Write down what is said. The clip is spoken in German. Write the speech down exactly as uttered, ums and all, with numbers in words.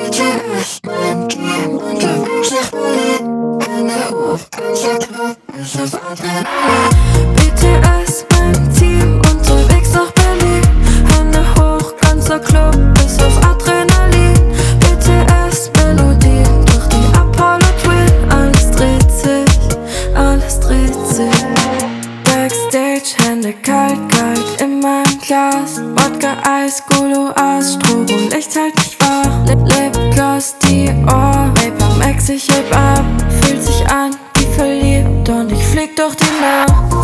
Bitte erst mein Team unterwegs nach Berlin. Hände hoch, ganzer Club ist auf Adrenalin. B T S, mein Team unterwegs nach Berlin. Hände hoch, ganzer Club ist auf Adrenalin. B T S, Melodien durch die Apollo Twin. Alles dreht sich, alles dreht sich. Backstage, Hände kalt, kalt in meinem Glas. Wodka, Eis, Gulu, Aus, Strobo, Licht hält mich wach. Lip, Lipgloss, Dior, Vapor Max, ich heb ab. Fühlt sich an wie verliebt und ich flieg durch die Nacht.